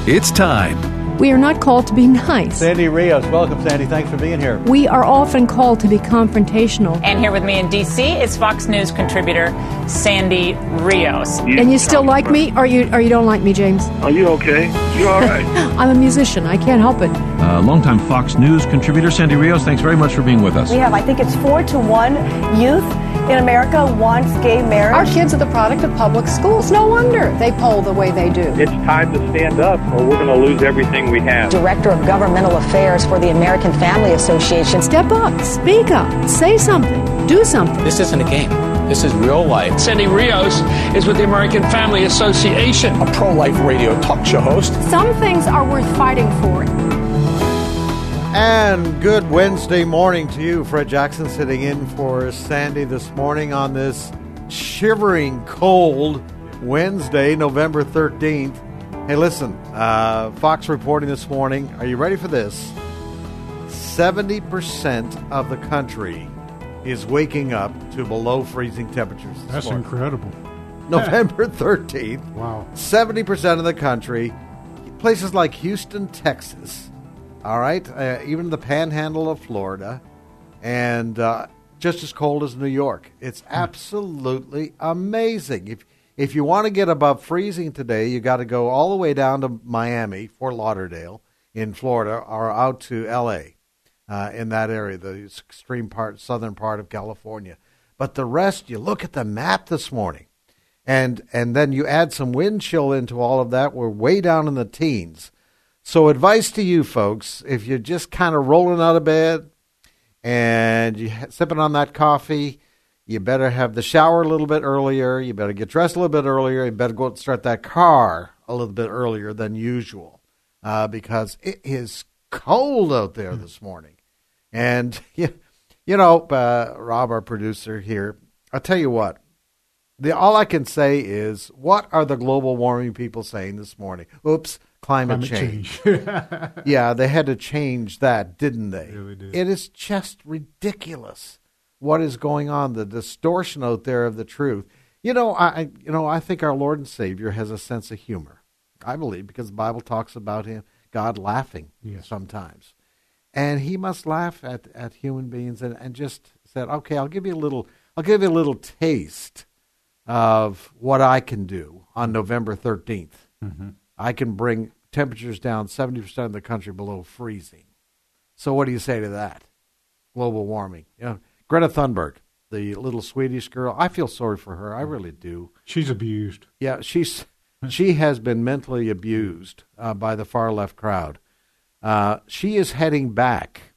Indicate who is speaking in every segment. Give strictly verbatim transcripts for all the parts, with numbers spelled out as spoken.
Speaker 1: It's time.
Speaker 2: We are not called to be nice.
Speaker 3: Sandy Rios, welcome, Sandy. Thanks for being here.
Speaker 2: We are often called to be confrontational.
Speaker 4: And here with me in D C is Fox News contributor Sandy Rios.
Speaker 2: You and you still like me, or you or you don't like me, James?
Speaker 5: Are you okay? You all right?
Speaker 2: I'm a musician. I can't help it.
Speaker 6: Uh, longtime Fox News contributor Sandy Rios, thanks very much for being with us.
Speaker 7: We have, I think it's four to one youth in America wants gay marriage.
Speaker 8: Our kids are the product of public schools. No wonder they poll the way they do.
Speaker 5: It's time to stand up or we're going to lose everything we have.
Speaker 7: Director of Governmental Affairs for the American Family Association.
Speaker 2: Step up, speak up, say something, do something.
Speaker 9: This isn't a game. This is real life.
Speaker 10: Sandy Rios is with the American Family Association.
Speaker 9: A pro-life radio talk show host.
Speaker 8: Some things are worth fighting for.
Speaker 3: And good Wednesday morning to you. Fred Jackson sitting in for Sandy this morning on this shivering cold Wednesday, November thirteenth. Hey, listen, uh, Fox reporting this morning. Are you ready for this? seventy percent of the country is waking up to below freezing temperatures.
Speaker 11: That's
Speaker 3: morning.
Speaker 11: Incredible.
Speaker 3: November thirteenth.
Speaker 11: Wow.
Speaker 3: seventy percent of the country, places like Houston, Texas, all right, uh, even the panhandle of Florida, and uh, just as cold as New York. It's absolutely amazing. If if you want to get above freezing today, you got to go all the way down to Miami, Fort Lauderdale in Florida, or out to L A uh, in that area, the extreme part, southern part of California. But the rest, you look at the map this morning, and and then you add some wind chill into all of that. We're way down in the teens. So advice to you folks, if you're just kind of rolling out of bed and you're sipping on that coffee, you better have the shower a little bit earlier. You better get dressed a little bit earlier. You better go out and start that car a little bit earlier than usual uh, because it is cold out there this morning. And, you, you know, uh, Rob, our producer here, I'll tell you what. The, all I can say is, what are the global warming people saying this morning? Oops. Climate, Climate change. change. Yeah, they had to change that, didn't they?
Speaker 11: Yeah, they did.
Speaker 3: It is just ridiculous what is going on, the distortion out there of the truth. You know, I you know, I think our Lord and Savior has a sense of humor. I believe because the Bible talks about him, God laughing yes. sometimes. And he must laugh at, at human beings and, and just said, okay, I'll give you a little I'll give you a little taste of what I can do on November thirteenth. Mm-hmm. I can bring temperatures down seventy percent of the country below freezing. So what do you say to that? Global warming. You know, Greta Thunberg, the little Swedish girl, I feel sorry for her. I really do.
Speaker 11: She's abused.
Speaker 3: Yeah, she's she has been mentally abused uh, by the far left crowd. Uh, she is heading back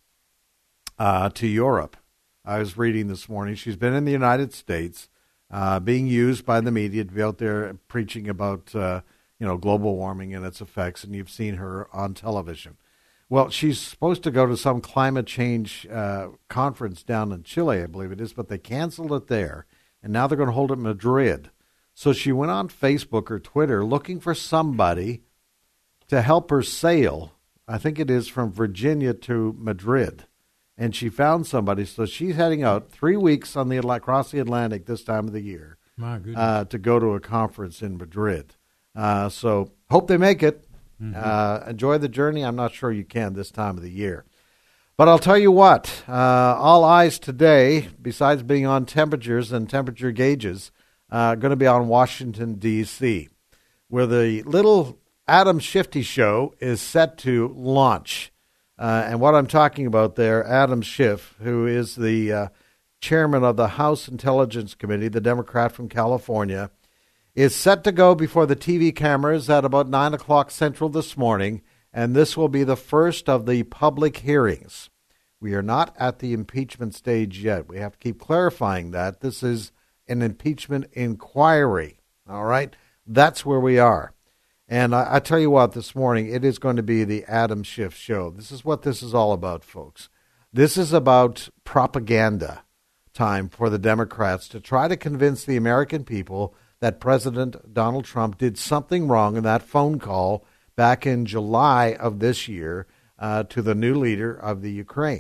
Speaker 3: uh, to Europe. I was reading this morning. She's been in the United States, uh, being used by the media to be out there preaching about uh, you know, global warming and its effects, and you've seen her on television. Well, she's supposed to go to some climate change uh, conference down in Chile, I believe it is, but they canceled it there, and now they're going to hold it in Madrid. So she went on Facebook or Twitter looking for somebody to help her sail, I think it is from Virginia to Madrid, and she found somebody, so she's heading out three weeks on the across the Atlantic this time of the year
Speaker 11: My goodness.
Speaker 3: Uh, to go to a conference in Madrid. Uh, so hope they make it. Mm-hmm. Uh, enjoy the journey. I'm not sure you can this time of the year. But I'll tell you what, uh, all eyes today, besides being on temperatures and temperature gauges, uh, going to be on Washington, D C, where the little Adam Shifty show is set to launch. Uh, and what I'm talking about there, Adam Schiff, who is the uh, chairman of the House Intelligence Committee, the Democrat from California, is set to go before the T V cameras at about nine o'clock Central this morning, and this will be the first of the public hearings. We are not at the impeachment stage yet. We have to keep clarifying that. This is an impeachment inquiry, all right? That's where we are. And I, I tell you what, this morning, it is going to be the Adam Schiff show. This is what this is all about, folks. This is about propaganda time for the Democrats to try to convince the American people that President Donald Trump did something wrong in that phone call back in July of this year uh, to the new leader of the Ukraine.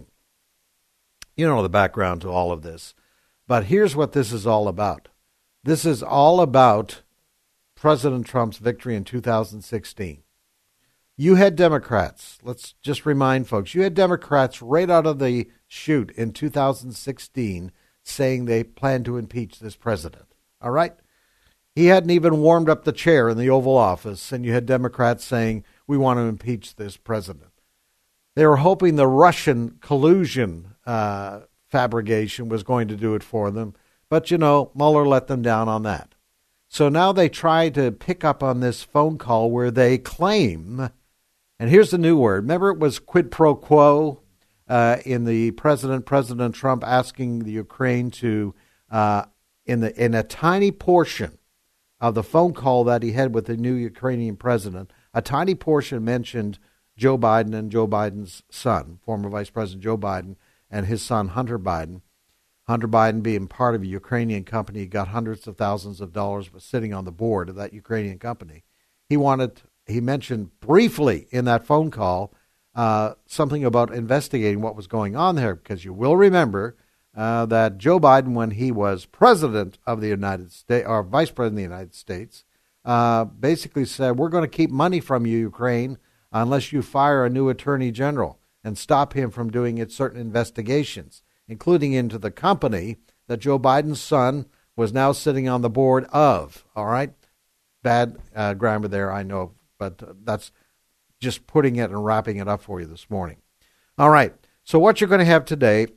Speaker 3: You know the background to all of this. But here's what this is all about. This is all about President Trump's victory in two thousand sixteen. You had Democrats, let's just remind folks, you had Democrats right out of the chute in two thousand sixteen saying they plan to impeach this president. All right? He hadn't even warmed up the chair in the Oval Office, and you had Democrats saying, we want to impeach this president. They were hoping the Russian collusion uh, fabrication was going to do it for them, but, you know, Mueller let them down on that. So now they try to pick up on this phone call where they claim, and here's the new word. Remember it was quid pro quo uh, in the president, President Trump asking the Ukraine to, uh, in the in a tiny portion of the phone call that he had with the new Ukrainian president, a tiny portion mentioned Joe Biden and Joe Biden's son, former Vice President Joe Biden, and his son Hunter Biden. Hunter Biden being part of a Ukrainian company, got hundreds of thousands of dollars, was sitting on the board of that Ukrainian company. He wanted, he mentioned briefly in that phone call uh, something about investigating what was going on there, because you will remember uh, that Joe Biden, when he was president of the United States, or vice president of the United States, uh, basically said, we're going to keep money from you, Ukraine, unless you fire a new attorney general and stop him from doing its certain investigations, including into the company that Joe Biden's son was now sitting on the board of. All right? Bad uh, grammar there, I know, but uh, that's just putting it and wrapping it up for you this morning. All right. So what you're going to have today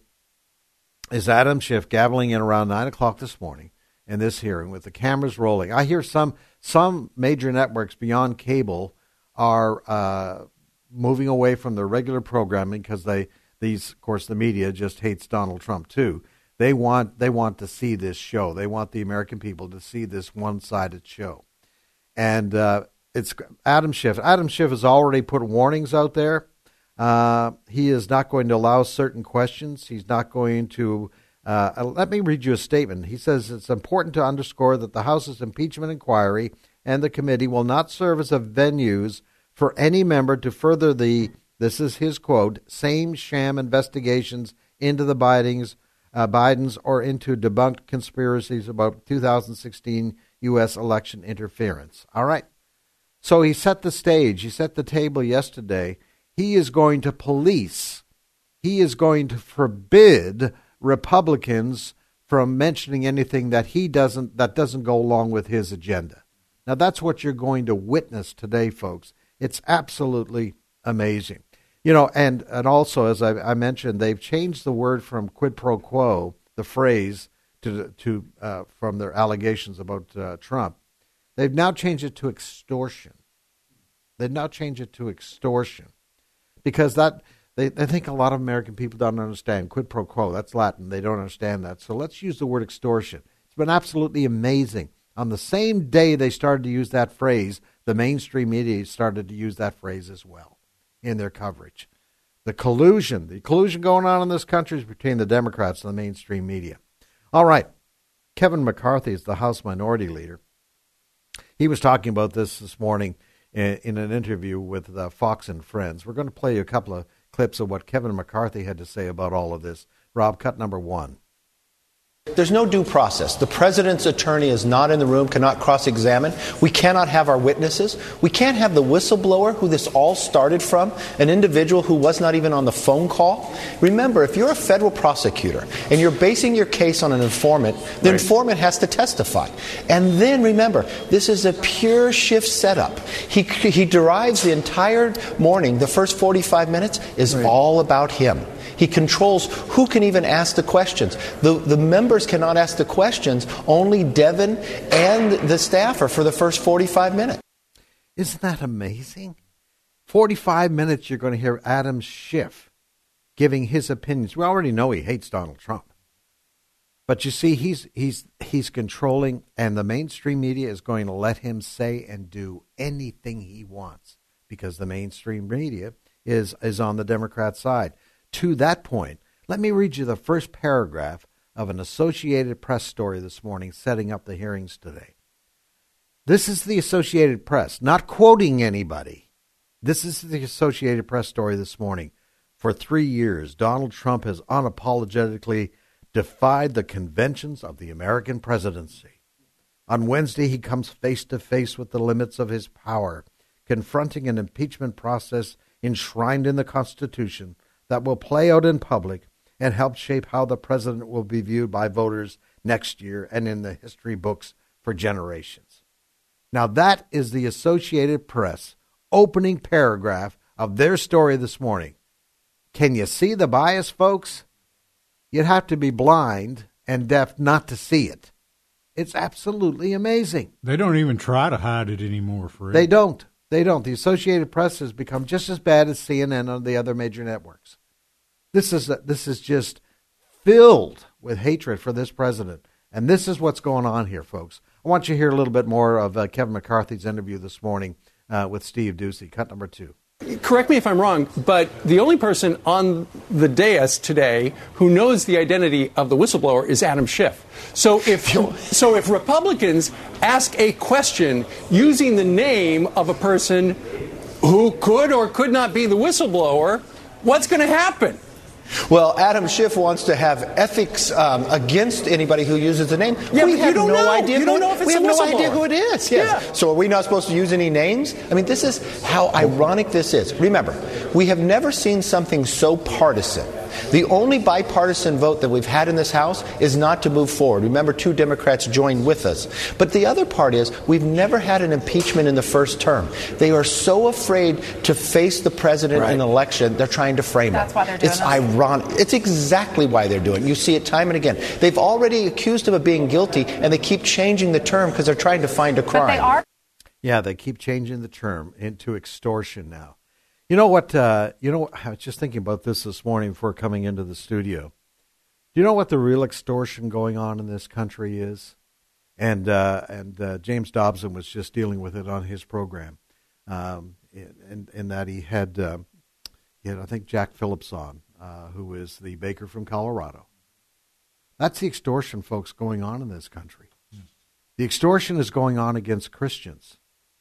Speaker 3: is Adam Schiff gaveling in around nine o'clock this morning in this hearing with the cameras rolling. I hear some some major networks beyond cable are uh, moving away from their regular programming because they these, of course, the media just hates Donald Trump too. They want they want to see this show. They want the American people to see this one-sided show. And uh, it's Adam Schiff. Adam Schiff has already put warnings out there. Uh, he is not going to allow certain questions. He's not going to. Uh, let me read you a statement. He says it's important to underscore that the House's impeachment inquiry and the committee will not serve as a venues for any member to further the, this is his quote, same sham investigations into the Bidens, uh, Bidens or into debunked conspiracies about two thousand sixteen U S election interference. All right. So he set the stage. He set the table yesterday. He is going to police. He is going to forbid Republicans from mentioning anything that he doesn't, that doesn't go along with his agenda. Now, that's what you're going to witness today, folks. It's absolutely amazing. You know, and, and also, as I, I mentioned, they've changed the word from quid pro quo, the phrase, to to uh, from their allegations about uh, Trump. They've now changed it to extortion. They've now changed it to extortion because that they, they think a lot of American people don't understand quid pro quo. That's Latin. They don't understand that. So let's use the word extortion. It's been absolutely amazing. On the same day they started to use that phrase, the mainstream media started to use that phrase as well in their coverage. The collusion, the collusion going on in this country is between the Democrats and the mainstream media. All right. Kevin McCarthy is the House Minority Leader. He was talking about this this morning in, in an interview with uh, Fox and Friends. We're going to play you a couple of clips of what Kevin McCarthy had to say about all of this. Rob, cut number one.
Speaker 1: There's no due process. The president's attorney is not in the room, cannot cross-examine. We cannot have our witnesses. We can't have the whistleblower who this all started from, an individual who was not even on the phone call. Remember, if you're a federal prosecutor and you're basing your case on an informant, the right. informant has to testify. And then remember, this is a pure Schiff setup. He he derives the entire morning, the first forty-five minutes is right. all about him. He controls who can even ask the questions. The the members cannot ask the questions. Only Devin and the staffer for the first forty-five minutes.
Speaker 3: Isn't that amazing? forty-five minutes you're going to hear Adam Schiff giving his opinions. We already know he hates Donald Trump. But you see, he's he's he's controlling, and the mainstream media is going to let him say and do anything he wants because the mainstream media is is on the Democrat side. To that point, let me read you the first paragraph of an Associated Press story this morning setting up the hearings today. This is the Associated Press, not quoting anybody. This is the Associated Press story this morning. For three years, Donald Trump has unapologetically defied the conventions of the American presidency. On Wednesday, he comes face to face with the limits of his power, confronting an impeachment process enshrined in the Constitution that will play out in public and help shape how the president will be viewed by voters next year and in the history books for generations. Now, that is the Associated Press opening paragraph of their story this morning. Can you see the bias, folks? You'd have to be blind and deaf not to see it. It's absolutely amazing.
Speaker 11: They don't even try to hide it anymore, Fred.
Speaker 3: They don't. They don't. The Associated Press has become just as bad as C N N and the other major networks. This is this is just filled with hatred for this president. And this is what's going on here, folks. I want you to hear a little bit more of uh, Kevin McCarthy's interview this morning uh, with Steve Doocy. Cut number two.
Speaker 12: Correct me if I'm wrong, but the only person on the dais today who knows the identity of the whistleblower is Adam Schiff. So if so, if Republicans ask a question using the name of a person who could or could not be the whistleblower, what's going to happen?
Speaker 1: Well, Adam Schiff wants to have ethics um, against anybody who uses the name.
Speaker 12: Yeah,
Speaker 1: we
Speaker 12: but
Speaker 1: have
Speaker 12: you don't
Speaker 1: no
Speaker 12: know.
Speaker 1: idea.
Speaker 12: You don't know if it's
Speaker 1: we
Speaker 12: a
Speaker 1: have no
Speaker 12: whistleblower.
Speaker 1: idea who it is. Yes.
Speaker 12: Yeah.
Speaker 1: So are we not supposed to use any names? I mean, this is how ironic this is. Remember, we have never seen something so partisan. The only bipartisan vote that we've had in this House is not to move forward. Remember, two Democrats joined with us. But the other part is we've never had an impeachment in the first term. They are so afraid to face the president
Speaker 4: Right.
Speaker 1: in an election, they're trying to frame
Speaker 4: That's
Speaker 1: him.
Speaker 4: why they're doing
Speaker 1: it's
Speaker 4: this.
Speaker 1: ironic. It's exactly why they're doing it. You see it time and again. They've already accused him of being guilty, and they keep changing the term because they're trying to find a crime.
Speaker 4: But they are.
Speaker 3: Yeah, they keep changing the term into extortion now. You know what? Uh, you know, I was just thinking about this this morning before coming into the studio. Do you know what the real extortion going on in this country is? And uh, and uh, James Dobson was just dealing with it on his program, um, in, in, in that he had, uh, he had, I think, Jack Phillips on, uh, who is the baker from Colorado. That's the extortion, folks, going on in this country. Mm. The extortion is going on against Christians.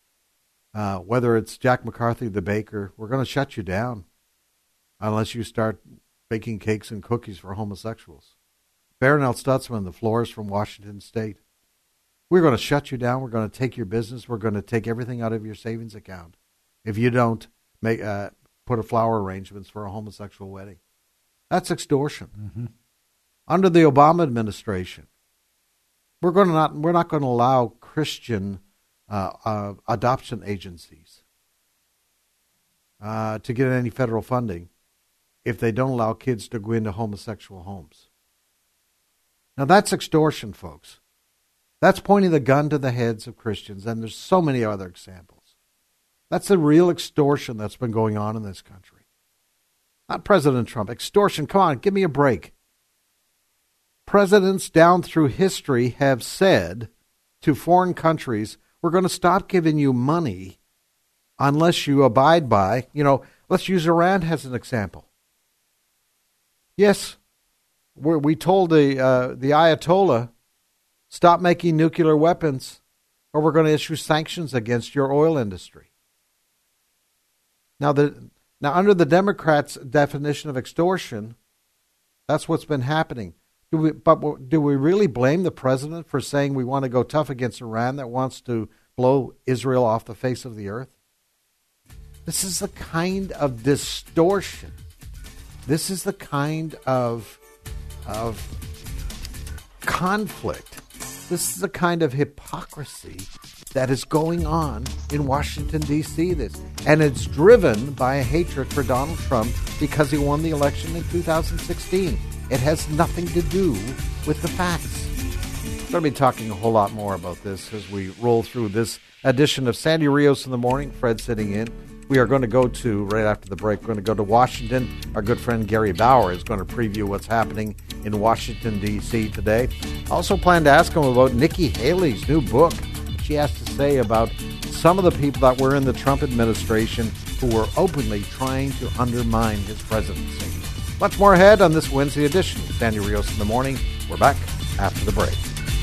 Speaker 3: Uh, whether it's Jack McCarthy, the baker, we're going to shut you down unless you start baking cakes and cookies for homosexuals. Barronelle Stutzman, the florist from Washington State. We're going to shut you down. We're going to take your business. We're going to take everything out of your savings account if you don't make uh, put a flower arrangements for a homosexual wedding. That's extortion.
Speaker 11: Mm-hmm.
Speaker 3: Under the Obama administration, we're going to not we're not going to allow Christian Uh, uh, adoption agencies uh, to get any federal funding if they don't allow kids to go into homosexual homes. Now that's extortion, folks. That's pointing the gun to the heads of Christians, and there's so many other examples. That's the real extortion that's been going on in this country. Not President Trump. Extortion, come on, give me a break. Presidents down through history have said to foreign countries, we're going to stop giving you money unless you abide by, you know, let's use Iran as an example. Yes, we're, we told the uh, the Ayatollah, stop making nuclear weapons or we're going to issue sanctions against your oil industry. Now, the, now under the Democrats' definition of extortion, that's what's been happening. Do we, but do we really blame the president for saying we want to go tough against Iran that wants to blow Israel off the face of the earth? This is the kind of distortion. This is the kind of, of conflict. This is the kind of hypocrisy that is going on in Washington, D C This, and it's driven by a hatred for Donald Trump because he won the election in two thousand sixteen. It has nothing to do with the facts. We're going to be talking a whole lot more about this as we roll through this edition of Sandy Rios in the Morning. Fred sitting in. We are going to go to, right after the break, we're going to go to Washington. Our good friend Gary Bauer is going to preview what's happening in Washington, D C today. I also plan to ask him about Nikki Haley's new book. She has to say about some of the people that were in the Trump administration who were openly trying to undermine his presidency. Much more ahead on this Wednesday edition of Sandy Rios in the Morning. We're back after the break.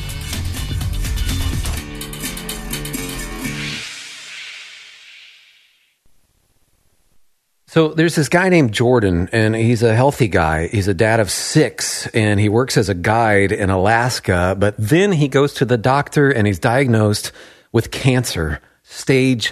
Speaker 13: So there's this guy named Jordan, and he's a healthy guy. He's a dad of six, and he works as a guide in Alaska. But then he goes to the doctor, and he's diagnosed with cancer, stage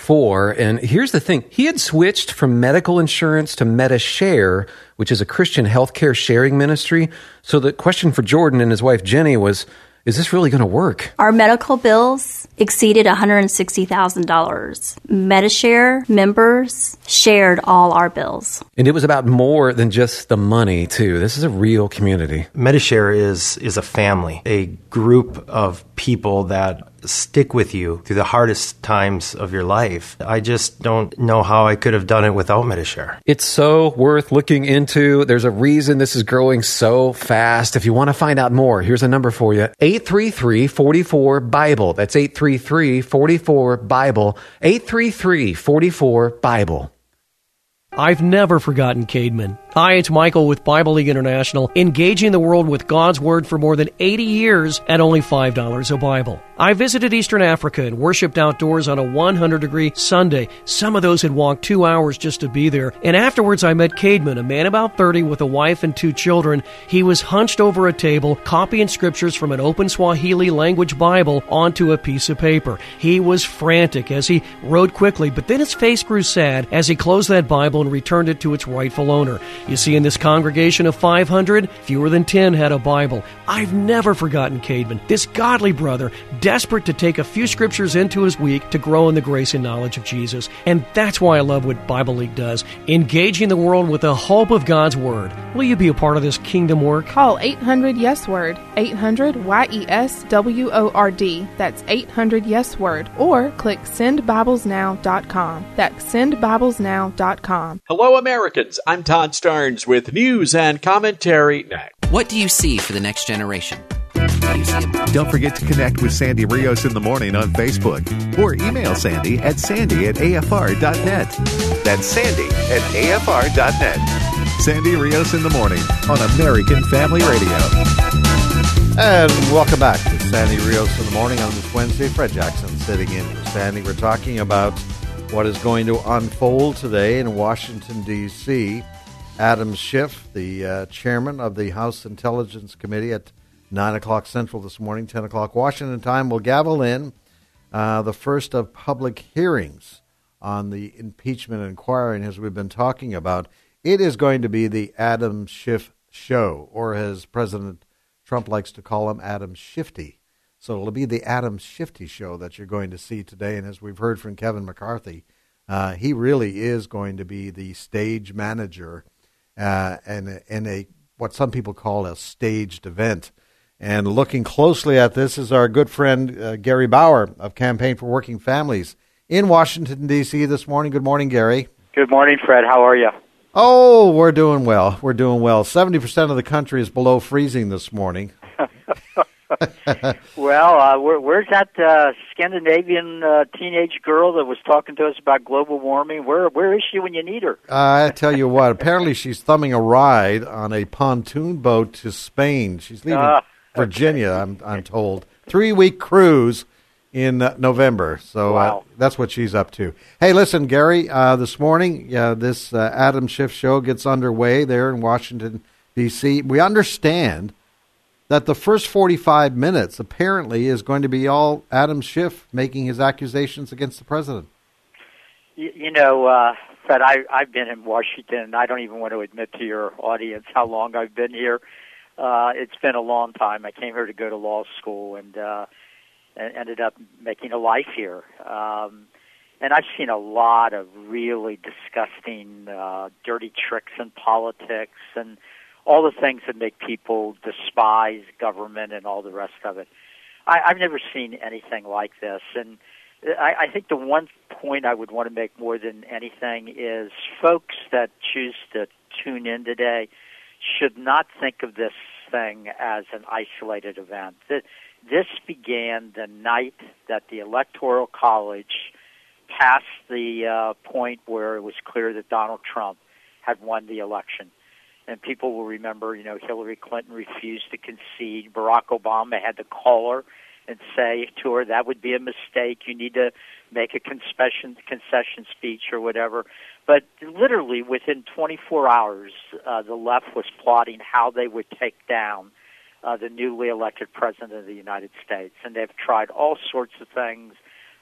Speaker 13: for. And here's the thing. He had switched from medical insurance to MediShare, which is a Christian healthcare sharing ministry. So the question for Jordan and his wife Jenny was, is this really going to work?
Speaker 14: Our medical bills exceeded one hundred sixty thousand dollars. MediShare members shared all our bills.
Speaker 13: And it was about more than just the money, too. This is a real community.
Speaker 15: MediShare is is a family, a group of people that stick with you through the hardest times of your life. I just don't know how I could have done it without MediShare.
Speaker 13: It's so worth looking into. There's a reason this is growing so fast. If you want to find out more, here's a number for you. eight three three, four four, BIBLE. That's eight three three, four four, BIBLE. eight three three, four four, BIBLE.
Speaker 16: I've never forgotten Cademan. Hi, it's Michael with Bible League International, engaging the world with God's Word for more than eighty years at only five dollars a Bible. I visited Eastern Africa and worshipped outdoors on a one hundred degree Sunday. Some of those had walked two hours just to be there. And afterwards, I met Cademan, a man about thirty with a wife and two children. He was hunched over a table, copying scriptures from an open Swahili language Bible onto a piece of paper. He was frantic as he wrote quickly, but then his face grew sad as he closed that Bible and returned it to its rightful owner. You see, in this congregation of five hundred, fewer than ten had a Bible. I've never forgotten Cademan, this godly brother, desperate to take a few scriptures into his week to grow in the grace and knowledge of Jesus. And that's why I love what Bible League does, engaging the world with the hope of God's Word. Will you be a part of this kingdom work?
Speaker 17: Call eight hundred yes word, eight hundred Y E S W O R D. That's eight hundred yes word. Or click send bibles now dot com. That's send bibles now dot com.
Speaker 18: Hello, Americans. I'm Todd Starnes with news and commentary next.
Speaker 19: What do you see for the next generation?
Speaker 20: Don't forget to connect with Sandy Rios in the morning on Facebook or email Sandy at sandy at A F R dot net. That's sandy at A F R dot net. Sandy Rios in the morning on American Family Radio.
Speaker 3: And welcome back to Sandy Rios in the morning on this Wednesday. Fred Jackson sitting in for Sandy. We're talking about what is going to unfold today in Washington, D C Adam Schiff, the uh, chairman of the House Intelligence Committee at nine o'clock Central this morning, ten o'clock Washington time, will gavel in uh, the first of public hearings on the impeachment inquiry. And as we've been talking about, it is going to be the Adam Schiff show, or as President Trump likes to call him, Adam Shifty. So it'll be the Adam Shifty show that you're going to see today. And as we've heard from Kevin McCarthy, uh, he really is going to be the stage manager uh, and in a what some people call a staged event. And looking closely at this is our good friend uh, Gary Bauer of Campaign for Working Families in Washington, D C this morning. Good morning, Gary.
Speaker 21: Good morning, Fred. How are you?
Speaker 3: Oh, we're doing well. We're doing well. seventy percent of the country is below freezing this morning.
Speaker 21: Well, uh, where, where's that uh, Scandinavian uh, teenage girl that was talking to us about global warming? Where Where is she when you need her?
Speaker 3: uh, I tell you what, apparently she's thumbing a ride on a pontoon boat to Spain. She's leaving uh, Virginia, I'm, I'm told. Three-week cruise in uh, November. So
Speaker 21: wow.
Speaker 3: uh, that's what she's up to. Hey, listen, Gary, uh, this morning, uh, this uh, Adam Schiff show gets underway there in Washington, D C We understand that the first forty-five minutes apparently is going to be all Adam Schiff making his accusations against the president.
Speaker 21: You, you know, uh, Fred, I, I've been in Washington, and I don't even want to admit to your audience how long I've been here. Uh, it's been a long time. I came here to go to law school and, uh, and ended up making a life here. Um, and I've seen a lot of really disgusting, uh, dirty tricks in politics and all the things that make people despise government and all the rest of it. I, I've never seen anything like this. And I, I think the one point I would want to make more than anything is folks that choose to tune in today should not think of this thing as an isolated event. This began the night that the Electoral College passed the uh, point where it was clear that Donald Trump had won the election. And people will remember, you know, Hillary Clinton refused to concede. Barack Obama had to call her and say to her, that would be a mistake. You need to make a concession, concession speech or whatever. But literally within twenty-four hours, uh, the left was plotting how they would take down uh, the newly elected president of the United States. And they've tried all sorts of things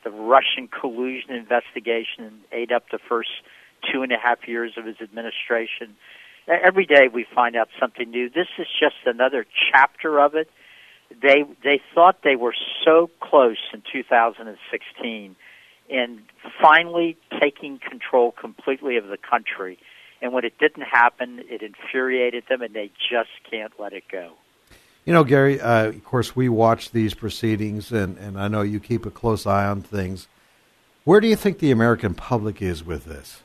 Speaker 21: the Russian collusion investigation ate up the first two and a half years of his administration. Every day we find out something new. This is just another chapter of it. They they thought they were so close in two thousand sixteen in finally taking control completely of the country. And when it didn't happen, it infuriated them, and they just can't let it go.
Speaker 3: You know, Gary, uh, of course, we watch these proceedings, and, and I know you keep a close eye on things. Where do you think the American public is with this?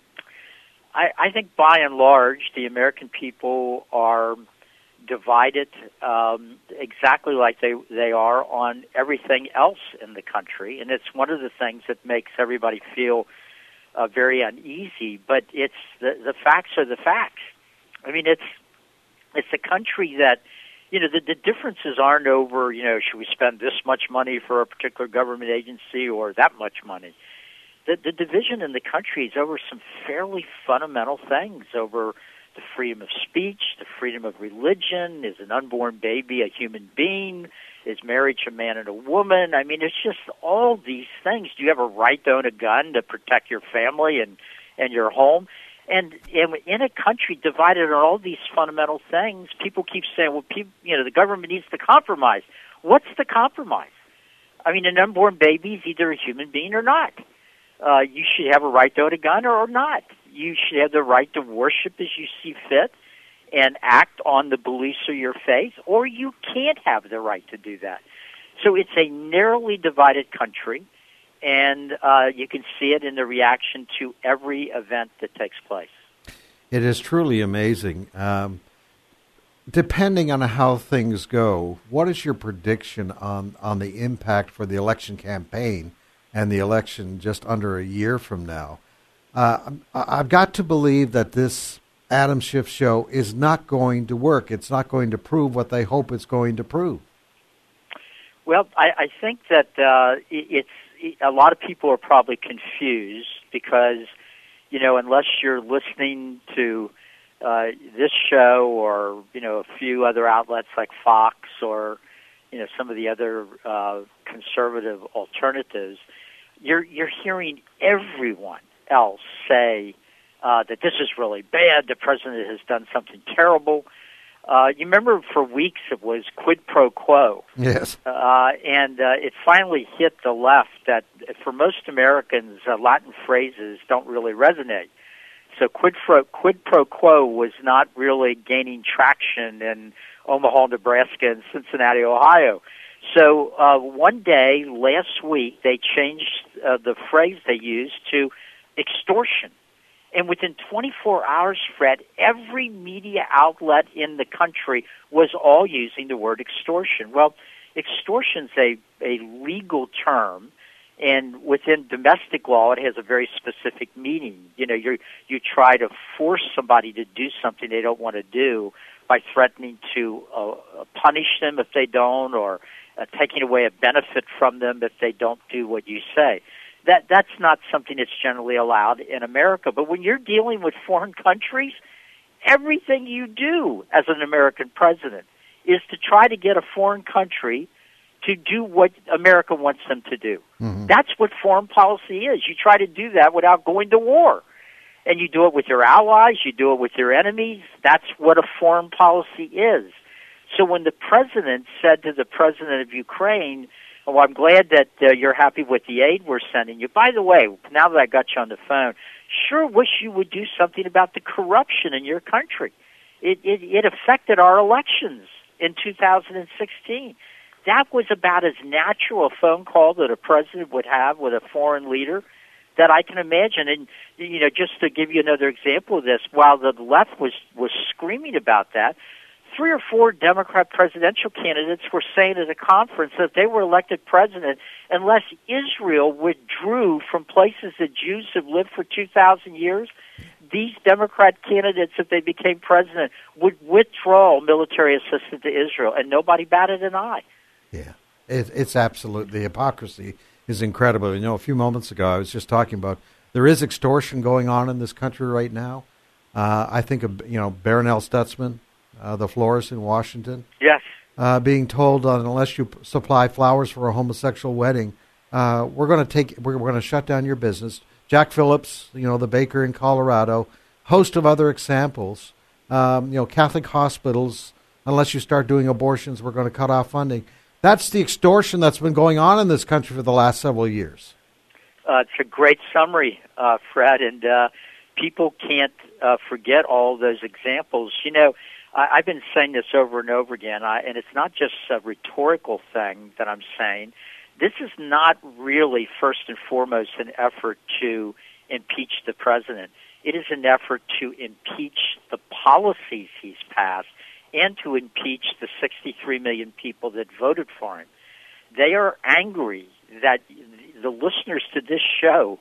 Speaker 21: I, I think by and large, the American people are divided um, exactly like they, they are on everything else in the country. And it's one of the things that makes everybody feel uh, very uneasy. But it's the, the facts are the facts. I mean, it's it's a country that, you know, the, the differences aren't over, you know, should we spend this much money for a particular government agency or that much money? The, the division in the country is over some fairly fundamental things, over the freedom of speech, the freedom of religion. Is an unborn baby a human being? Is marriage a man and a woman? I mean, it's just all these things. Do you have a right to own a gun to protect your family and, and your home? And, and in a country divided on all these fundamental things, people keep saying, well, people, you know, the government needs to compromise. What's the compromise? I mean, an unborn baby is either a human being or not. Uh, you should have a right to own a gun or, or not. You should have the right to worship as you see fit and act on the beliefs of your faith, or you can't have the right to do that. So it's a narrowly divided country, and uh, you can see it in the reaction to every event that takes place.
Speaker 3: It is truly amazing. Um, depending on how things go, what is your prediction on, on the impact for the election campaign and the election just under a year from now? Uh, I've got to believe that this Adam Schiff show is not going to work. It's not going to prove what they hope it's going to prove.
Speaker 21: Well, I, I think that uh, it's it, a lot of people are probably confused because, you know, unless you're listening to uh, this show or, you know, a few other outlets like Fox or, you know, some of the other uh, conservative alternatives, you're you're hearing everyone else say uh, that this is really bad, the president has done something terrible. Uh, you remember for weeks it was quid pro quo.
Speaker 3: Yes.
Speaker 21: Uh, and uh, it finally hit the left that for most Americans, uh, Latin phrases don't really resonate. So quid pro, quid pro quo was not really gaining traction in Omaha, Nebraska, and Cincinnati, Ohio. So uh, one day last week, they changed uh, the phrase they used to extortion. And within twenty-four hours, Fred, every media outlet in the country was all using the word extortion. Well, extortion's a, a legal term, and within domestic law, it has a very specific meaning. You know, you you try to force somebody to do something they don't want to do by threatening to uh, punish them if they don't, or uh, taking away a benefit from them if they don't do what you say. That that's not something that's generally allowed in America. But when you're dealing with foreign countries, everything you do as an American president is to try to get a foreign country to do what America wants them to do. Mm-hmm. That's what foreign policy is. You try to do that without going to war. And you do it with your allies, you do it with your enemies. That's what a foreign policy is. So when the president said to the president of Ukraine, well, I'm glad that uh, you're happy with the aid we're sending you. By the way, now that I got you on the phone, sure wish you would do something about the corruption in your country. It, it, it affected our elections in two thousand sixteen. That was about as natural a phone call that a president would have with a foreign leader that I can imagine. And, you know, just to give you another example of this, while the left was, was screaming about that, three or four Democrat presidential candidates were saying at a conference that they were elected president unless Israel withdrew from places that Jews have lived for two thousand years. These Democrat candidates, if they became president, would withdraw military assistance to Israel, and nobody batted an eye.
Speaker 3: Yeah, it, it's absolutely, the hypocrisy is incredible. You know, a few moments ago, I was just talking about there is extortion going on in this country right now. Uh, I think of, you know, Barronelle Stutzman, Uh, the florist in Washington.
Speaker 21: Yes.
Speaker 3: Uh, being told uh, unless you p- supply flowers for a homosexual wedding, uh, we're going to take we're, we're going to shut down your business. Jack Phillips, you know, the baker in Colorado, host of other examples. Um, you know, Catholic hospitals, unless you start doing abortions, we're going to cut off funding. That's the extortion that's been going on in this country for the last several years.
Speaker 21: Uh, it's a great summary, uh, Fred, and uh, people can't uh, forget all those examples. You know, I, I've been saying this over and over again, I, and it's not just a rhetorical thing that I'm saying. This is not really, first and foremost, an effort to impeach the president. It is an effort to impeach the policies he's passed and to impeach the sixty-three million people that voted for him. They are angry that the listeners to this show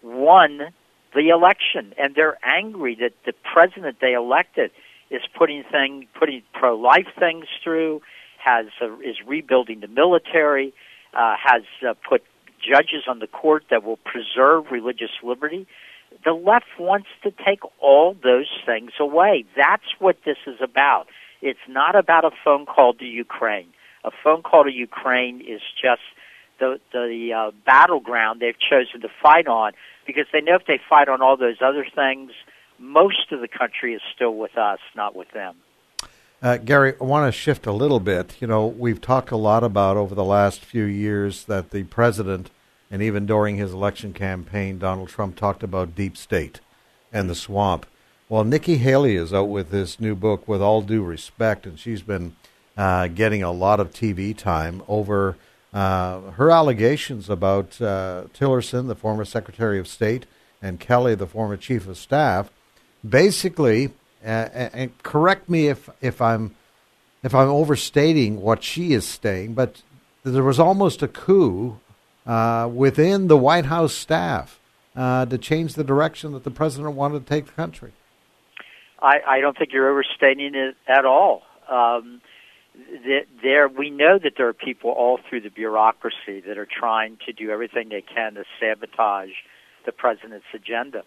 Speaker 21: won the election, and they're angry that the president they elected is putting thing, putting pro-life things through, has uh, is rebuilding the military, uh, has uh, put judges on the court that will preserve religious liberty. The left wants to take all those things away. That's what this is about. It's not about a phone call to Ukraine. A phone call to Ukraine is just the the uh, battleground they've chosen to fight on, because they know if they fight on all those other things, most of the country is still with us, not with them.
Speaker 3: Uh, Gary, I want to shift a little bit. You know, we've talked a lot about over the last few years that the president, and even during his election campaign, Donald Trump talked about deep state and the swamp. Well, Nikki Haley is out with this new book, With All Due Respect, and she's been uh, getting a lot of T V time over uh, her allegations about uh, Tillerson, the former Secretary of State, and Kelly, the former Chief of Staff. Basically, uh, and correct me if, if I'm if I'm overstating what she is saying, but there was almost a coup uh, within the White House staff uh, to change the direction that the president wanted to take the country.
Speaker 21: I, I don't think you're overstating it at all. Um, th- there, we know that there are people all through the bureaucracy that are trying to do everything they can to sabotage the president's agenda.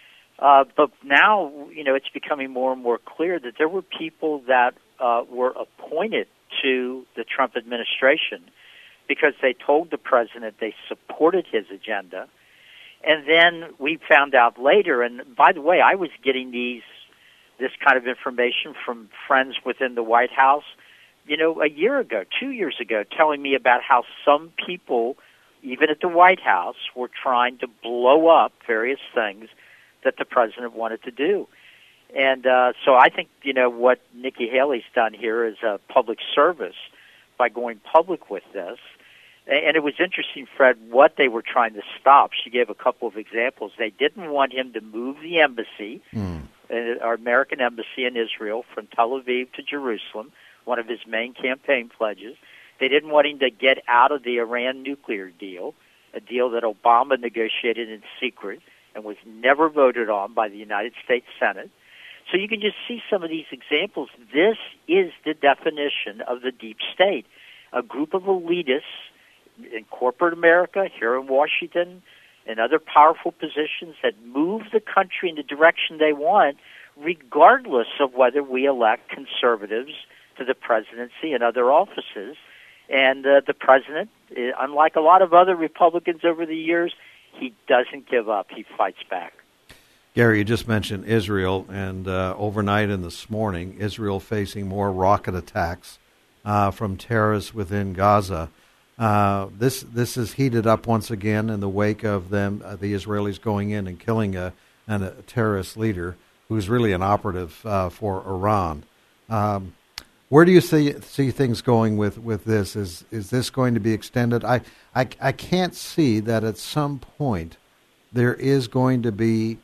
Speaker 21: Uh, but now, you know, it's becoming more and more clear that there were people that uh, were appointed to the Trump administration because they told the president they supported his agenda. And then we found out later, and by the way, I was getting these this kind of information from friends within the White House, you know, a year ago, two years ago, telling me about how some people, even at the White House, were trying to blow up various things that the president wanted to do. And uh, so I think, you know, what Nikki Haley's done here is a public service by going public with this. And it was interesting, Fred, what they were trying to stop. She gave a couple of examples. They didn't want him to move the embassy, mm. uh, our American embassy in Israel, from Tel Aviv to Jerusalem, one of his main campaign pledges. They didn't want him to get out of the Iran nuclear deal, a deal that Obama negotiated in secret and was never voted on by the United States Senate. So you can just see some of these examples. This is the definition of the deep state, a group of elitists in corporate America, here in Washington, and other powerful positions that move the country in the direction they want, regardless of whether we elect conservatives to the presidency and other offices. And uh, the president, unlike a lot of other Republicans over the years, he doesn't give up. He fights back.
Speaker 3: Gary, you just mentioned Israel, and uh, overnight and this morning, Israel facing more rocket attacks uh, from terrorists within Gaza. Uh, this this is heated up once again in the wake of them, uh, the Israelis going in and killing a, an, a terrorist leader who's really an operative uh, for Iran. Um, where do you see see things going with, with this? Is is this going to be extended? I, I I can't see that at some point there is going to be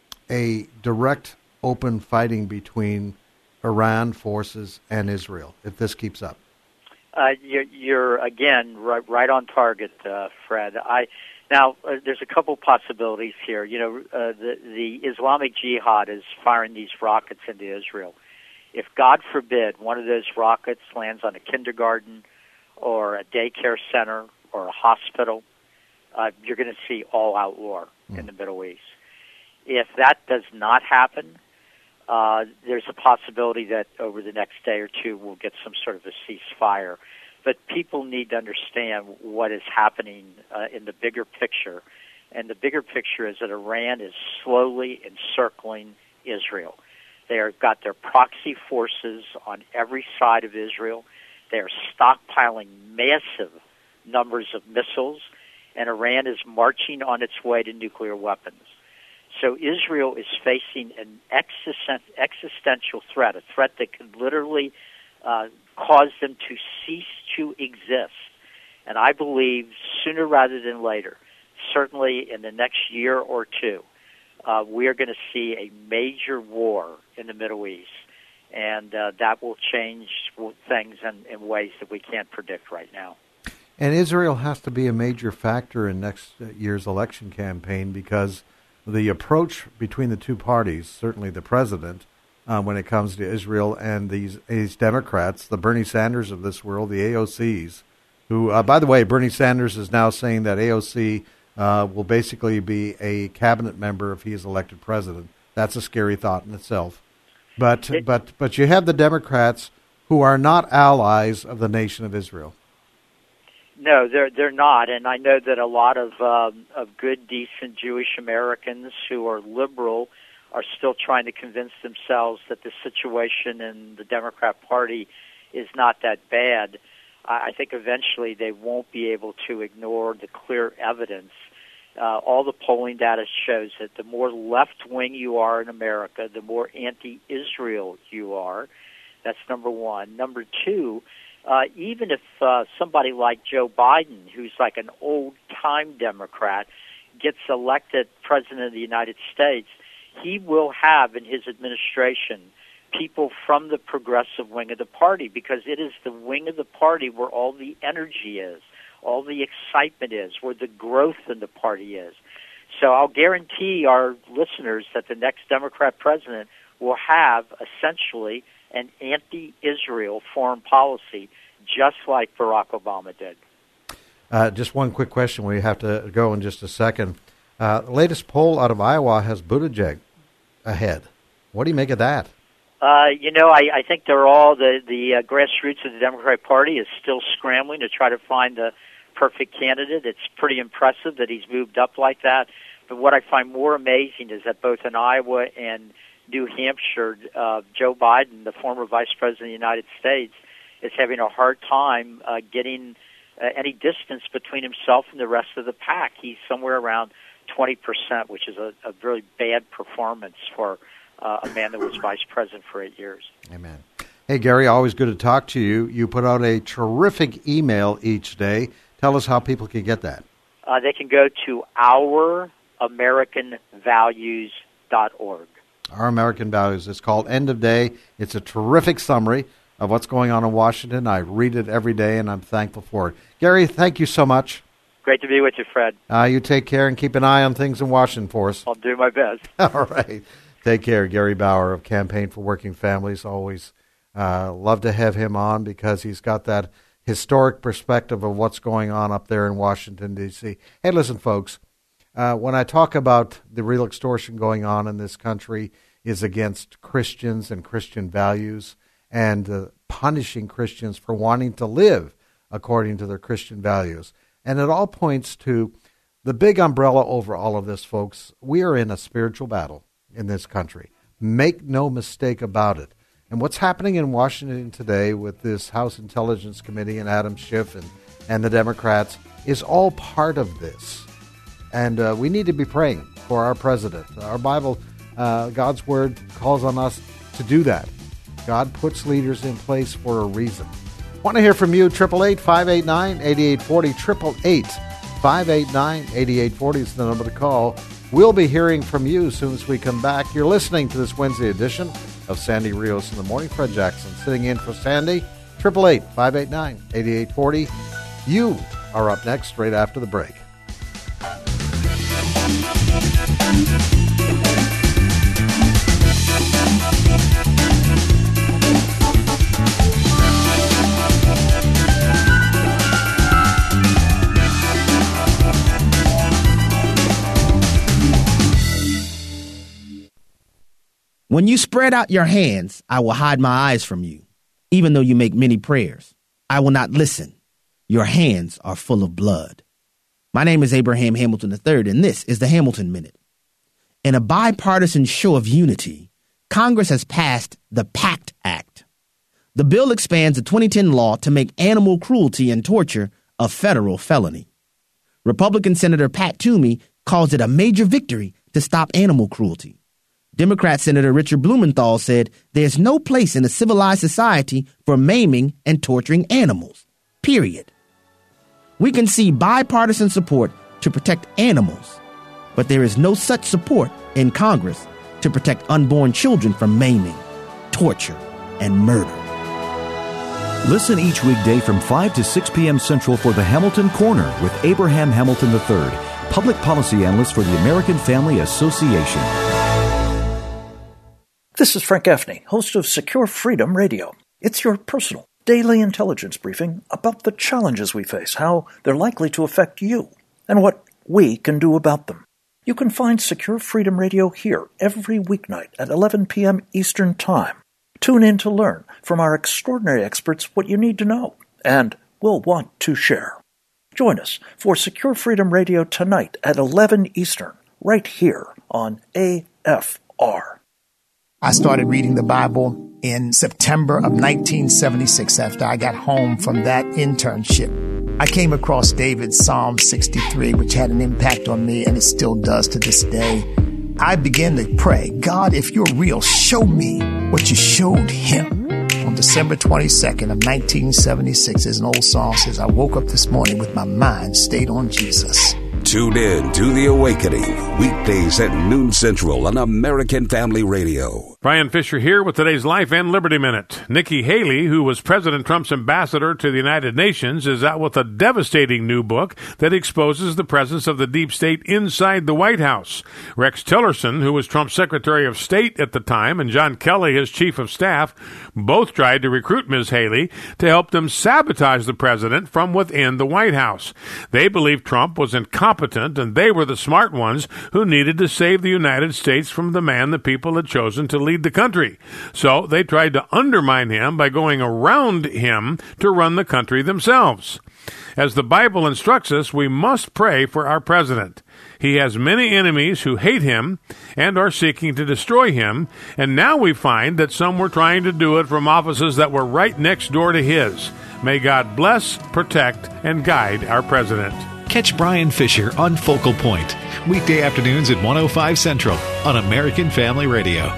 Speaker 3: a direct, open fighting between Iran forces and Israel if this keeps up.
Speaker 21: Uh, you're, you're again right, right on target, uh, Fred. I now uh, there's a couple possibilities here. You know, uh, the the Islamic Jihad is firing these rockets into Israel. If God forbid one of those rockets lands on a kindergarten or a daycare center or a hospital, uh, you're going to see all-out war mm. in the Middle East. If that does not happen, uh, there's a possibility that over the next day or two we'll get some sort of a ceasefire. but people need to understand what is happening uh, in the bigger picture. And the bigger picture is that Iran is slowly encircling Israel. They have got their proxy forces on every side of Israel. They are stockpiling massive numbers of missiles, and Iran is marching on its way to nuclear weapons. So Israel is facing an existential threat, a threat that could literally uh, cause them to cease to exist. And I believe sooner rather than later, certainly in the next year or two, uh, we are going to see a major war in the Middle East. And uh, that will change things in, in ways that we can't predict right now.
Speaker 3: And Israel has to be a major factor in next year's election campaign because the approach between the two parties, certainly the president, uh, when it comes to Israel and these, these Democrats, the Bernie Sanders of this world, the A O Cs, who, uh, by the way, Bernie Sanders is now saying that A O C uh, will basically be a cabinet member if he is elected president. That's a scary thought in itself. But it, but but you have the Democrats who are not allies of the nation of Israel.
Speaker 21: No, they're they're not, and I know that a lot of um, of good, decent Jewish Americans who are liberal are still trying to convince themselves that the situation in the Democrat Party is not that bad. I think eventually they won't be able to ignore the clear evidence. Uh, all the polling data shows that the more left-wing you are in America, the more anti-Israel you are. That's number one. Number two, uh, even if uh, somebody like Joe Biden, who's like an old-time Democrat, gets elected president of the United States, he will have in his administration people from the progressive wing of the party, because it is the wing of the party where all the energy is, all the excitement is, where the growth in the party is. So I'll guarantee our listeners that the next Democrat president will have essentially an anti-Israel foreign policy, just like Barack Obama did.
Speaker 3: Uh, just one quick question. We have to go in just a second. Uh, the latest poll out of Iowa has Buttigieg ahead. What do you make of that?
Speaker 21: Uh, you know, I, I think they're all, the, the uh, grassroots of the Democratic Party is still scrambling to try to find the perfect candidate. It's pretty impressive that he's moved up like that. But what I find more amazing is that both in Iowa and New Hampshire, uh, Joe Biden, the former Vice President of the United States, is having a hard time uh, getting uh, any distance between himself and the rest of the pack. He's somewhere around twenty percent, which is a, a really bad performance for uh, a man that was vice president for eight years.
Speaker 3: Amen. Hey, Gary, always good to talk to you. You put out a terrific email each day. Tell us how people can get that.
Speaker 21: Uh, they can go to our american values dot org.
Speaker 3: Our American Values. It's called End of Day. It's a terrific summary of what's going on in Washington. I read it every day, and I'm thankful for it. Gary, thank you so much.
Speaker 21: Great to be with you, Fred.
Speaker 3: Uh, you take care and keep an eye on things in Washington for us.
Speaker 21: I'll do my best.
Speaker 3: All right. Take care. Gary Bauer of Campaign for Working Families. Always uh, love to have him on because he's got that historic perspective of what's going on up there in Washington, D C. Hey, listen, folks. Uh, when I talk about the real extortion going on in this country is against Christians and Christian values and uh, punishing Christians for wanting to live according to their Christian values. And it all points to the big umbrella over all of this, folks. We are in a spiritual battle in this country. Make no mistake about it. And what's happening in Washington today with this House Intelligence Committee and Adam Schiff and, and the Democrats is all part of this. And uh, we need to be praying for our president. Our Bible, uh, God's Word, calls on us to do that. God puts leaders in place for a reason. Want to hear from you? eight eight eight, five eight nine, eight eight four zero. eight eight eight, five eight nine, eight eight four zero is the number to call. We'll be hearing from you as soon as we come back. You're listening to this Wednesday edition of Sandy Rios in the Morning. Fred Jackson sitting in for Sandy. eight eight eight, five eight nine, eight eight four zero. You are up next straight after the break.
Speaker 6: When you spread out your hands, I will hide my eyes from you. Even though you make many prayers, I will not listen. your hands are full of blood. My name is Abraham Hamilton the third, and this is the Hamilton Minute. In a bipartisan show of unity, Congress has passed the PACT Act. The bill expands the twenty ten law to make animal cruelty and torture a federal felony. Republican Senator Pat Toomey calls it a major victory to stop animal cruelty. Democrat Senator Richard Blumenthal said there's no place in a civilized society for maiming and torturing animals, period. We can see bipartisan support to protect animals, but there is no such support in Congress to protect unborn children from maiming, torture, and murder.
Speaker 5: Listen each weekday from five to six p.m. Central for the Hamilton Corner with Abraham Hamilton the third, public policy analyst for the American Family Association.
Speaker 22: This is Frank Gaffney, host of Secure Freedom Radio. It's your personal daily intelligence briefing about the challenges we face, how they're likely to affect you, and what we can do about them. You can find Secure Freedom Radio here every weeknight at eleven p.m. Eastern Time. Tune in to learn from our extraordinary experts what you need to know and will want to share. Join us for Secure Freedom Radio tonight at eleven Eastern, right here on A F R.
Speaker 23: I started reading the Bible in September of nineteen seventy-six after I got home from that internship. I came across David's Psalm sixty-three, which had an impact on me, and it still does to this day. I began to pray, God, if you're real, show me what you showed him. On December twenty-second of nineteen seventy-six, as an old song says, I woke up this morning with my mind stayed on Jesus.
Speaker 24: Tune in to The Awakening, weekdays at noon Central on American Family Radio.
Speaker 25: Brian Fisher here with today's Life and Liberty Minute. Nikki Haley, who was President Trump's ambassador to the United Nations, is out with a devastating new book that exposes the presence of the deep state inside the White House. Rex Tillerson, who was Trump's Secretary of State at the time, and John Kelly, his Chief of Staff, both tried to recruit Miz Haley to help them sabotage the president from within the White House. They believed Trump was incompetent, and they were the smart ones who needed to save the United States from the man the people had chosen to lead the country. So they tried to undermine him by going around him to run the country themselves. As the Bible instructs us, we must pray for our president. He has many enemies who hate him and are seeking to destroy him, and now we find that some were trying to do it from offices that were right next door to his. May God bless, protect, and guide our president.
Speaker 26: Catch Brian Fisher on Focal Point, weekday afternoons at one oh five Central on American Family Radio.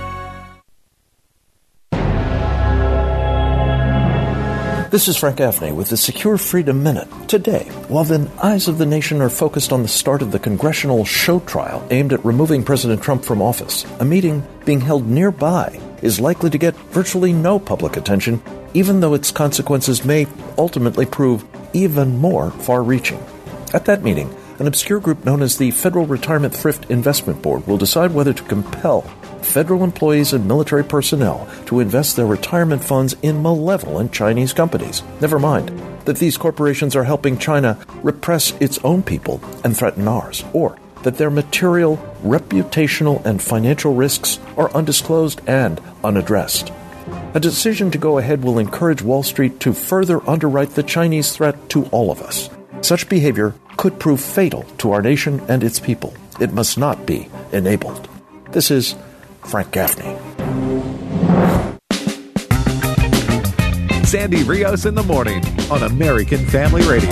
Speaker 22: This is Frank Gaffney with the Secure Freedom Minute. Today, while the eyes of the nation are focused on the start of the congressional show trial aimed at removing President Trump from office, a meeting being held nearby is likely to get virtually no public attention, even though its consequences may ultimately prove even more far-reaching. At that meeting, an obscure group known as the Federal Retirement Thrift Investment Board will decide whether to compel federal employees and military personnel to invest their retirement funds in malevolent Chinese companies. Never mind that these corporations are helping China repress its own people and threaten ours, or that their material, reputational, and financial risks are undisclosed and unaddressed. A decision to go ahead will encourage Wall Street to further underwrite the Chinese threat to all of us. Such behavior could prove fatal to our nation and its people. It must not be enabled. This is Frank Gaffney.
Speaker 5: Sandy Rios in the morning on American Family Radio.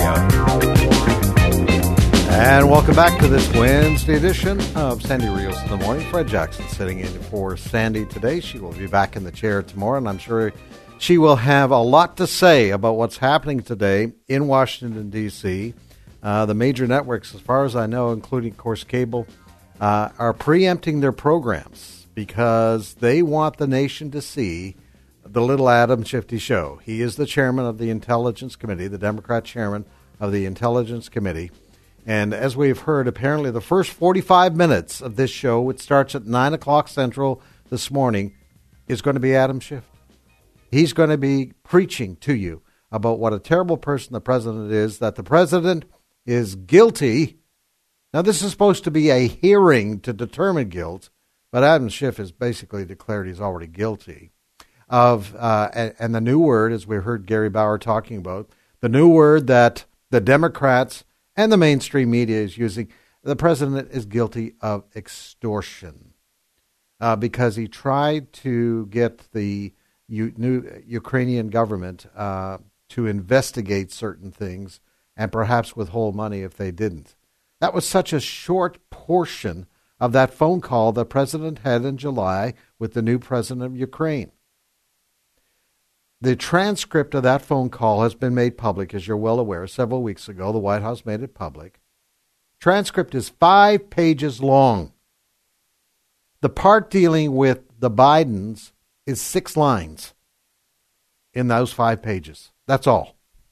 Speaker 3: And welcome back to this Wednesday edition of Sandy Rios in the morning. Fred Jackson sitting in for Sandy today. She will be back in the chair tomorrow, and I'm sure she will have a lot to say about what's happening today in Washington, D C Uh, the major networks, as far as I know, including, of course, cable, uh, are preempting their programs because they want the nation to see the little Adam Shifty show. He is the chairman of the Intelligence Committee, the Democrat chairman of the Intelligence Committee. And as we've heard, apparently the first forty-five minutes of this show, which starts at nine o'clock Central this morning, is going to be Adam Schiff. He's going to be preaching to you about what a terrible person the president is, that the president is guilty. Now, this is supposed to be a hearing to determine guilt, but Adam Schiff has basically declared he's already guilty of, uh, and, and the new word, as we heard Gary Bauer talking about, the new word that the Democrats and the mainstream media is using, the president is guilty of extortion uh, because he tried to get the U- new Ukrainian government uh, to investigate certain things and perhaps withhold money if they didn't. That was such a short portion of that phone call the president had in July with the new president of Ukraine. The transcript of that phone call has been made public, as you're well aware. Several weeks ago, the White House made it public. Transcript is five pages long. The part dealing with the Bidens is six lines in those five pages. That's all.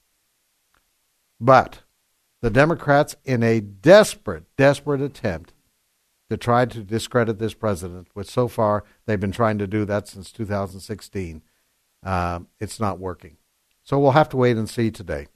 Speaker 3: But the Democrats, in a desperate, desperate attempt to try to discredit this president, which so far they've been trying to do that since two thousand sixteen, uh, it's not working. So we'll have to wait and see today.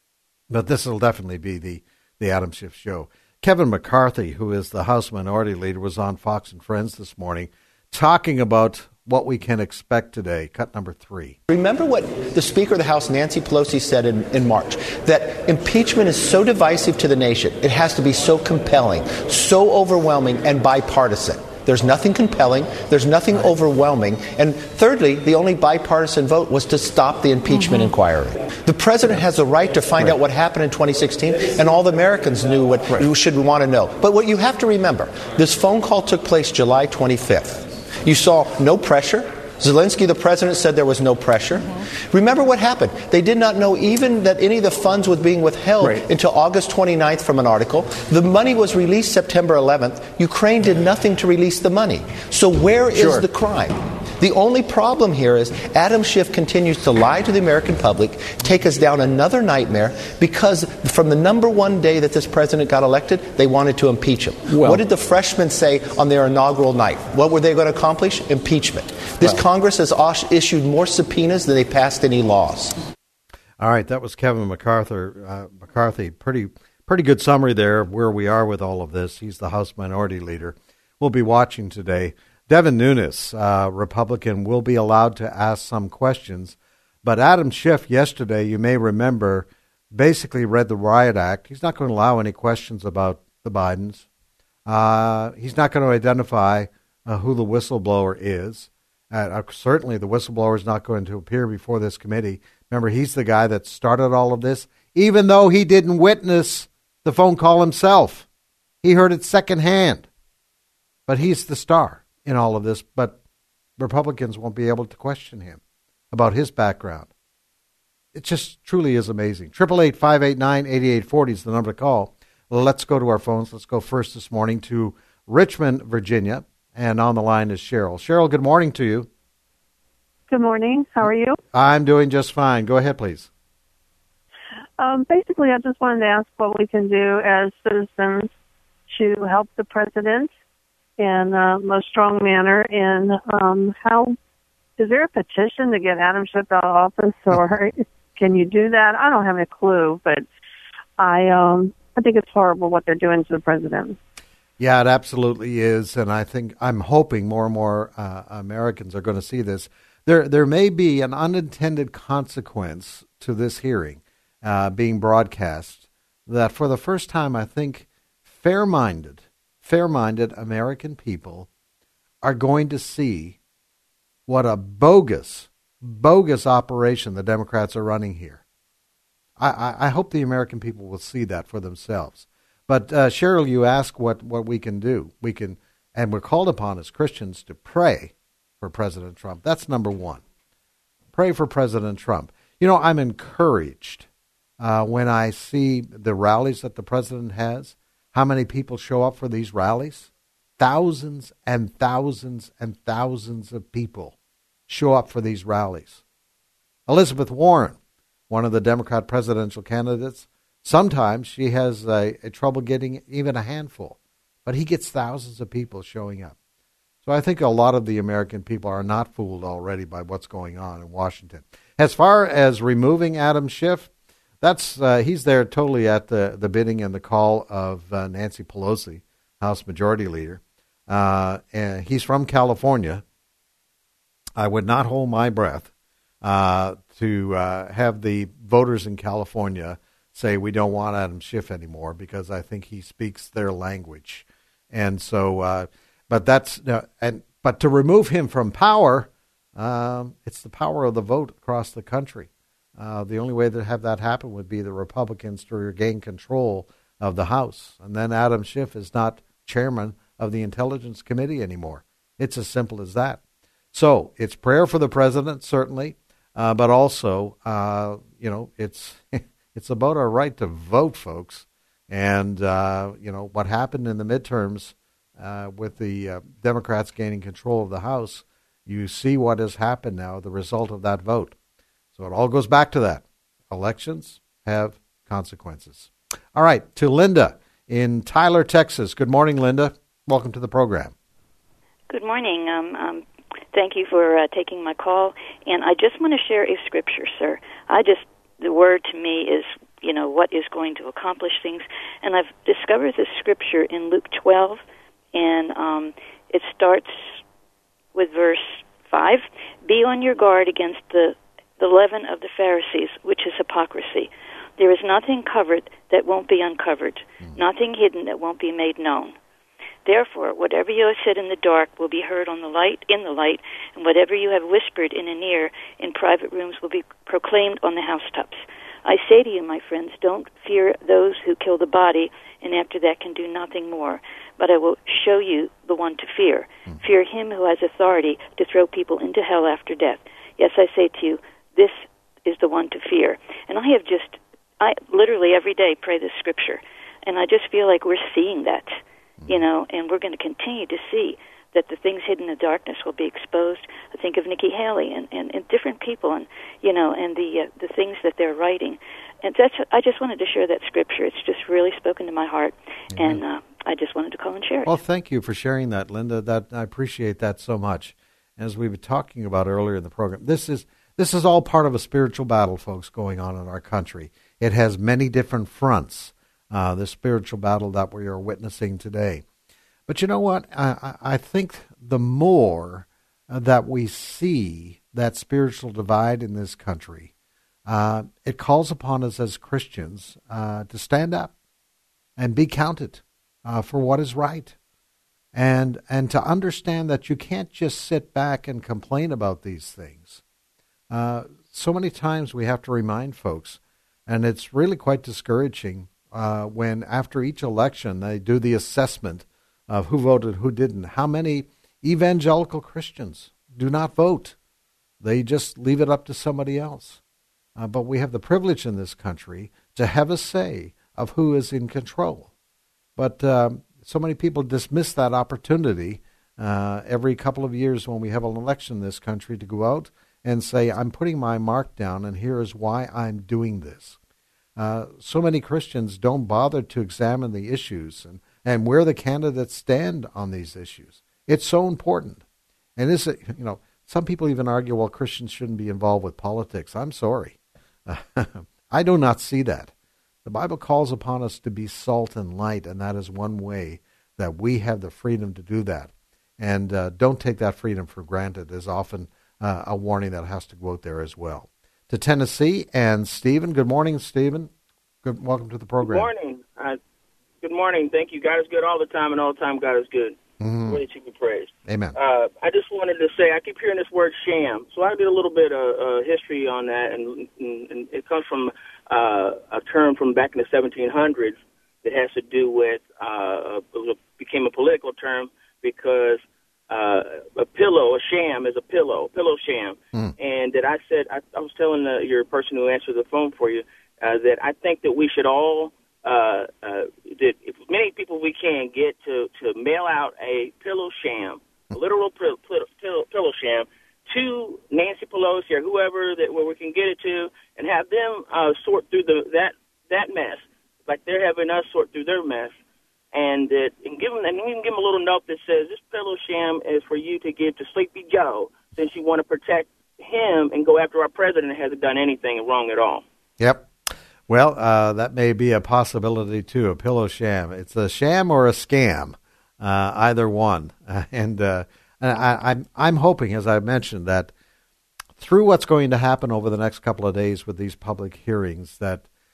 Speaker 3: But this will definitely be the, the Adam Schiff show. Kevin McCarthy, who is the House Minority Leader, was on Fox and Friends this morning talking about what we can expect today. Cut number three.
Speaker 1: Remember what the Speaker of the House, Nancy Pelosi, said in, in March, that impeachment is so divisive to the nation. It has to be so compelling, so overwhelming, and bipartisan. There's nothing compelling. There's nothing overwhelming. And thirdly, the only bipartisan vote was to stop the impeachment mm-hmm. inquiry. The president has a right to find right. out what happened in twenty sixteen, and all the Americans knew what right. you should want to know. But what you have to remember, this phone call took place July twenty-fifth. You saw no pressure. Zelensky, the president, said there was no pressure. Mm-hmm. Remember what happened. They did not know even that any of the funds was being withheld right. until August twenty-ninth from an article. The money was released September eleventh. Ukraine did nothing to release the money. So where sure. is the crime? The only problem here is Adam Schiff continues to lie to the American public, take us down another nightmare, because from the number one day that this president got elected, they wanted to impeach him. Well, what did the freshmen say on their inaugural night? What were they going to accomplish? Impeachment. This well, Congress has issued more subpoenas than they passed any laws.
Speaker 3: All right, that was Kevin McCarthy. Uh, McCarthy, pretty pretty good summary there of where we are with all of this. He's the House Minority Leader. We'll be watching today. Devin Nunes, uh, Republican, will be allowed to ask some questions. But Adam Schiff yesterday, you may remember, basically read the Riot Act. He's not going to allow any questions about the Bidens. Uh, he's not going to identify uh, who the whistleblower is. Uh, certainly the whistleblower is not going to appear before this committee. Remember, he's the guy that started all of this, even though he didn't witness the phone call himself. He heard it secondhand. But he's the star in all of this, but Republicans won't be able to question him about his background. It just truly is amazing. eight eight eight, five eight nine, eight eight four zero is the number to call. Well, let's go to our phones. Let's go first this morning to Richmond, Virginia, and on the line is Cheryl. Cheryl, good morning to you.
Speaker 2: Good morning. How are you?
Speaker 3: I'm doing just fine. Go ahead, please.
Speaker 2: Um, basically, I just wanted to ask what we can do as citizens to help the president in a most strong manner, and um, how is there a petition to get Adam Schiff out of office, or can you do that? I don't have a clue, but I um, I think it's horrible what they're doing to the president.
Speaker 3: Yeah, it absolutely is, and I think I'm hoping more and more uh, Americans are going to see this. There, there may be an unintended consequence to this hearing uh, being broadcast that, for the first time, I think fair-minded. fair-minded American people are going to see what a bogus, bogus operation the Democrats are running here. I, I, I hope the American people will see that for themselves. But, uh, Cheryl, you ask what, what we can do. We can, and we're called upon as Christians to pray for President Trump. That's number one. Pray for President Trump. You know, I'm encouraged uh, when I see the rallies that the president has. How many people show up for these rallies? Thousands and thousands and thousands of people show up for these rallies. Elizabeth Warren, one of the Democrat presidential candidates, sometimes she has a, a trouble getting even a handful, but he gets thousands of people showing up. So I think a lot of the American people are not fooled already by what's going on in Washington. As far as removing Adam Schiff, That's uh, he's there totally at the, the bidding and the call of uh, Nancy Pelosi, House Majority Leader. Uh, and he's from California. I would not hold my breath uh, to uh, have the voters in California say we don't want Adam Schiff anymore because I think he speaks their language. And so, uh, but that's, uh, and but to remove him from power, um, it's the power of the vote across the country. Uh, the only way to have that happen would be the Republicans to regain control of the House. And then Adam Schiff is not chairman of the Intelligence Committee anymore. It's as simple as that. So it's prayer for the president, certainly, uh, but also, uh, you know, it's it's about our right to vote, folks. And, uh, you know, what happened in the midterms uh, with the uh, Democrats gaining control of the House, you see what has happened now, the result of that vote. So it all goes back to that. Elections have consequences. All right, to Linda in Tyler, Texas. Good morning, Linda. Welcome to the program.
Speaker 4: Good morning. Um, um, thank you for uh, taking my call. And I just want to share a scripture, sir. I just, the word to me is, you know, what is going to accomplish things. And I've discovered this scripture in Luke twelve, and um, it starts with verse five. Be on your guard against the, the leaven of the Pharisees, which is hypocrisy. There is nothing covered that won't be uncovered, mm. nothing hidden that won't be made known. Therefore, whatever you have said in the dark will be heard on the light, in the light, and whatever you have whispered in an ear in private rooms will be proclaimed on the housetops. I say to you, my friends, don't fear those who kill the body, and after that can do nothing more. But I will show you the one to fear. Mm. Fear him who has authority to throw people into hell after death. Yes, I say to you, this is the one to fear. And I have just, I literally every day pray this scripture, and I just feel like we're seeing that. You know, and we're going to continue to see that the things hidden in the darkness will be exposed. I think of Nikki Haley and, and, and different people, and you know, and the uh, the things that they're writing. And that's I just wanted to share that scripture. It's just really spoken to my heart, mm-hmm. and uh, I just wanted to call and share it.
Speaker 3: Well, thank you for sharing that, Linda. That I appreciate that so much. As we were talking about earlier in the program, this is this is all part of a spiritual battle, folks, going on in our country. It has many different fronts. Uh, the spiritual battle that we are witnessing today. But you know what? I, I think the more uh, that we see that spiritual divide in this country, uh, it calls upon us as Christians uh, to stand up and be counted uh, for what is right. And, and to understand that you can't just sit back and complain about these things. Uh, so many times we have to remind folks, and it's really quite discouraging, Uh, when after each election they do the assessment of who voted, who didn't. How many evangelical Christians do not vote? They just leave it up to somebody else. Uh, but we have the privilege in this country to have a say of who is in control. But um, so many people dismiss that opportunity uh, every couple of years when we have an election in this country to go out and say, I'm putting my mark down and here is why I'm doing this. Uh, so many Christians don't bother to examine the issues and, and where the candidates stand on these issues. It's so important. And this, you know, some people even argue, well, Christians shouldn't be involved with politics. I'm sorry. I do not see that. The Bible calls upon us to be salt and light, and that is one way that we have the freedom to do that. And uh, don't take that freedom for granted. There's often uh, a warning that has to go out there as well. To Tennessee and Stephen. Good morning, Stephen. Good, welcome to the program.
Speaker 7: Good morning. Uh, good morning. Thank you. God is good all the time, and all the time God is good.
Speaker 3: Mm-hmm.
Speaker 7: Really should be praised.
Speaker 3: Amen.
Speaker 7: Uh, I just wanted to say, I keep hearing this word sham. So I did a little bit of uh, history on that, and, and, and it comes from uh, a term from back in the seventeen hundreds that has to do with, uh, it became a political term because Uh, a pillow, a sham is a pillow, pillow sham. Mm. And that I said, I, I was telling the, your person who answered the phone for you uh, that I think that we should all, uh, uh, that if many people we can get to, to mail out a pillow sham, a literal pillow, pillow, pillow sham, to Nancy Pelosi or whoever that where we can get it to, and have them uh, sort through the that that mess, like they're having us sort through their mess. And that, and give them, and you can give them a little note that says, this pillow sham is for you to give to Sleepy Joe, since you want to protect him and go after our president who hasn't done anything wrong at all.
Speaker 3: Yep. Well, uh, that may be a possibility, too, a pillow sham. It's a sham or a scam, uh, either one. Uh, and uh, I, I'm, I'm hoping, as I mentioned, that through what's going to happen over the next couple of days with these public hearings, that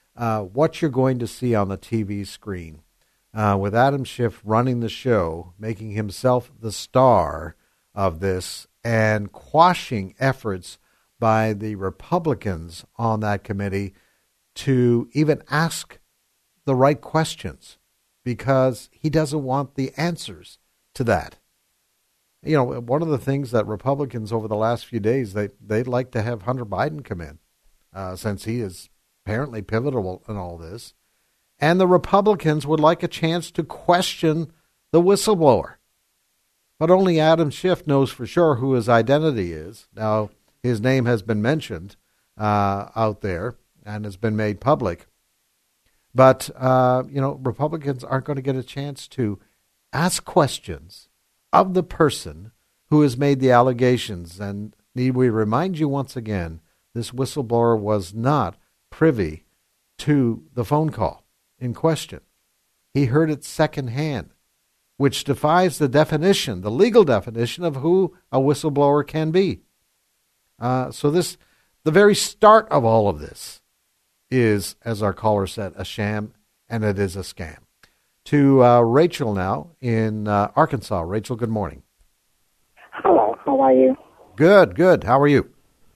Speaker 3: uh, what you're going to see on the T V screen uh, with Adam Schiff running the show, making himself the star of this, and quashing efforts by the Republicans on that committee to even ask the right questions, because he doesn't want the answers to that. You know, one of the things that Republicans over the last few days, they, they'd like to have Hunter Biden come in, uh, since he is apparently pivotal in all this. And the Republicans would like a chance to question the whistleblower. But only Adam Schiff knows for sure who his identity is. Now, his name has been mentioned uh, out there and has been made public. But, uh, you know, Republicans aren't going to get a chance to ask questions of the person who has made the allegations. And need we remind you once again, this whistleblower was not privy to the phone call in question. He heard it secondhand, which defies the definition, the legal definition of who a whistleblower can be. Uh, so this, the very start of all of this is, as our caller said, a sham, and it is a scam. To uh, Rachel now in uh, Arkansas. Rachel, good morning.
Speaker 8: Hello, how are you?
Speaker 3: Good, good. How are you?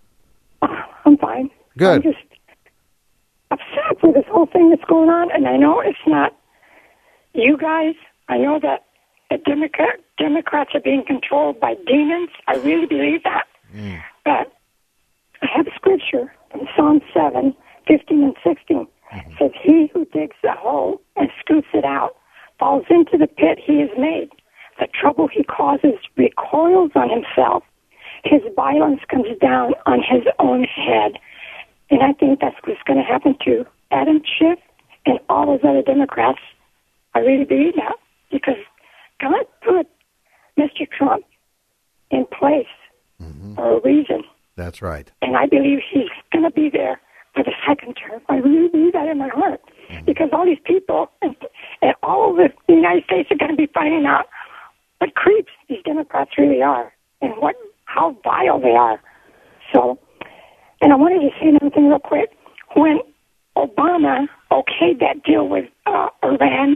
Speaker 8: I'm fine.
Speaker 3: Good.
Speaker 8: I'm just upset with this whole thing that's going on, and I know it's not you guys. I know that the Democrat, Democrats are being controlled by demons. I really believe that. Mm. But I have scripture from Psalm seven, fifteen and sixteen. Mm-hmm. It says, he who digs the hole and scoops it out falls into the pit he has made. The trouble he causes recoils on himself. His violence comes down on his own head. And I think that's what's going to happen to Adam Schiff and all those other Democrats. I really believe that, because God put Mister Trump in place mm-hmm. for a reason.
Speaker 3: That's right.
Speaker 8: And I believe he's going to be there for the second term. I really believe that in my heart. Mm-hmm. Because all these people and, and all over the United States are going to be finding out what creeps these Democrats really are and what how vile they are. So, and I wanted to say another thing real quick. When Obama okayed that deal with uh, Iran,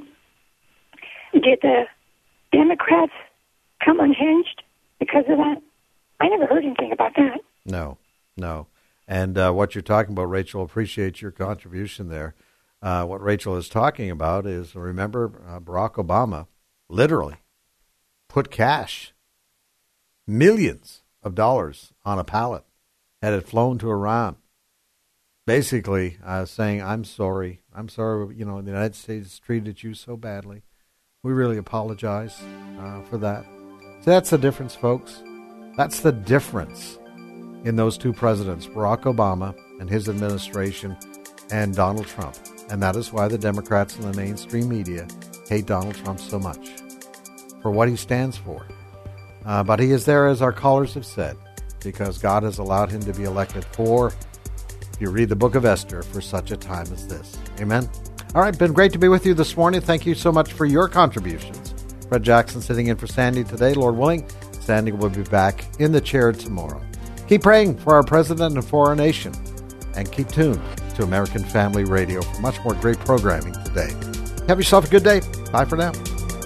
Speaker 8: did the Democrats come unhinged because of that? I never heard anything about that.
Speaker 3: No, no. And uh, what you're talking about, Rachel, appreciate your contribution there. Uh, what Rachel is talking about is, remember, uh, Barack Obama literally put cash, millions of dollars on a pallet, had it flown to Iran, basically uh, saying, I'm sorry, I'm sorry, you know, the United States treated you so badly. We really apologize uh, for that. So that's the difference, folks. That's the difference in those two presidents, Barack Obama and his administration, and Donald Trump. And that is why the Democrats and the mainstream media hate Donald Trump so much, for what he stands for. Uh, but he is there, as our callers have said, because God has allowed him to be elected for, if you read the book of Esther, for such a time as this. Amen? All right, been great to be with you this morning. Thank you so much for your contributions. Fred Jackson sitting in for Sandy today. Lord willing, Sandy will be back in the chair tomorrow. Keep praying for our president and for our nation. And keep tuned to American Family Radio for much more great programming today. Have yourself a good day. Bye for now.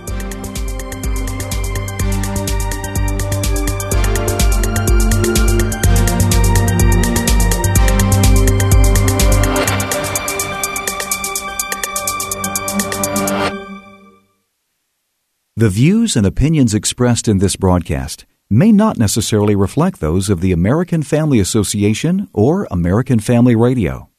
Speaker 5: The views and opinions expressed in this broadcast may not necessarily reflect those of the American Family Association or American Family Radio.